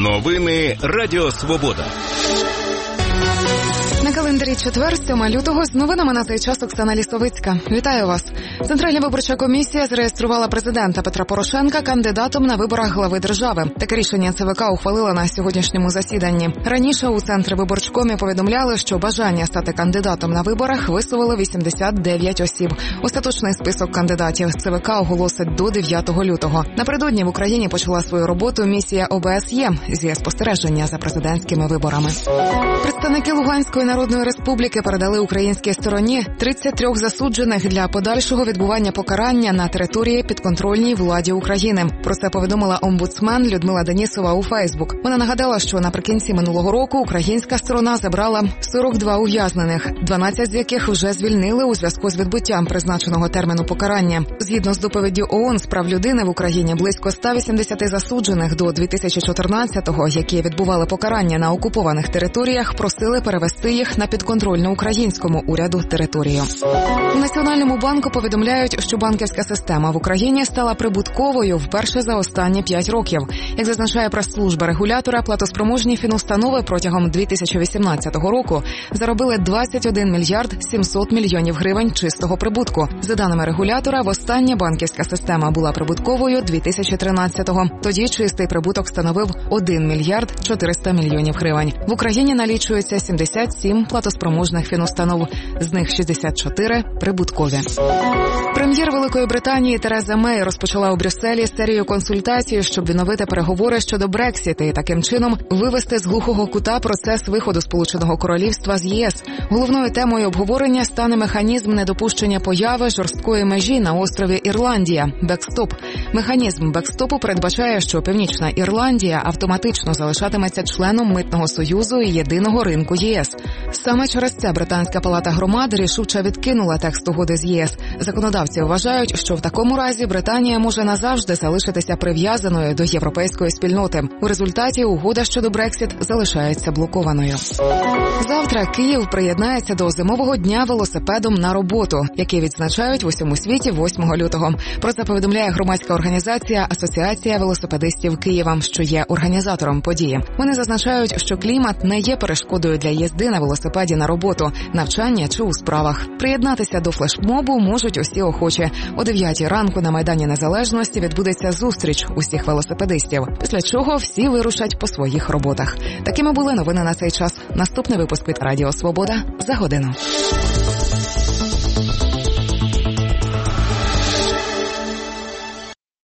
Новини Радіо Свобода. На календарі четвер, 7 лютого, з новинами на цей час Оксана Лісовицька. Вітаю вас. Центральна виборча комісія зареєструвала президента Петра Порошенка кандидатом на виборах глави держави. Таке рішення ЦВК ухвалила на сьогоднішньому засіданні. Раніше у Центрі виборчкомі повідомляли, що бажання стати кандидатом на виборах висловили 89 осіб. Остаточний список кандидатів ЦВК оголосить до 9 лютого. Напередодні в Україні почала свою роботу місія ОБСЄ зі спостереження за президентськими виборами. Представники Луганської Народної Республіки передали українській стороні 33 засуджених для подальшого відбування покарання на території підконтрольній владі України. Про це повідомила омбудсмен Людмила Денісова у Фейсбук. Вона нагадала, що наприкінці минулого року українська сторона забрала 42 ув'язнених, 12 з яких вже звільнили у зв'язку з відбуттям призначеного терміну покарання. Згідно з доповіддю ООН з прав людини в Україні, близько 180 засуджених до 2014-го, які відбували покарання на окупованих територіях, просили перевести їх на підконтрольну українському уряду територію. У Національному банку повідомляють, що банківська система в Україні стала прибутковою вперше за останні 5 років. Як зазначає прес-служба регулятора, платоспроможні фінустанови протягом 2018 року заробили 21 мільярд 700 мільйонів гривень чистого прибутку. За даними регулятора, востаннє банківська система була прибутковою 2013-го. Тоді чистий прибуток становив 1 мільярд 400 мільйонів гривень. В Україні налічується 77 платоспроможних фінустанов, з них 64 прибуткові. Прем'єр Великої Британії Тереза Мей розпочала у Брюсселі серію консультацій, щоб відновити переговори щодо Брексіту і таким чином вивести з глухого кута процес виходу Сполученого Королівства з ЄС. Головною темою обговорення стане механізм недопущення появи жорсткої межі на острові Ірландія – бекстоп. Механізм бекстопу передбачає, що Північна Ірландія автоматично залишатиметься членом Митного союзу і єдиного ринку ЄС. Саме через це Британська палата громад рішуче відкинула текст угоди з ЄС. Законодавці вважають, що в такому разі Британія може назавжди залишитися прив'язаною до європейської спільноти. У результаті угода щодо Брексіт залишається блокованою. Завтра Київ приєднається до зимового дня велосипедом на роботу, який відзначають в усьому світі 8 лютого. Про це повідомляє громадська організація Асоціація велосипедистів Києва, що є організатором події. Вони зазначають, що клімат не є перешкодою для їзди на велосипеді на роботу, навчання чи у справах. Приєднатися до флешмобу можуть усі охочі. О 9 ранку на Майдані Незалежності відбудеться зустріч усіх велосипедистів, після чого всі вирушать по своїх роботах. Такими були новини на цей час. Наступний випуск від Радіо Свобода за годину.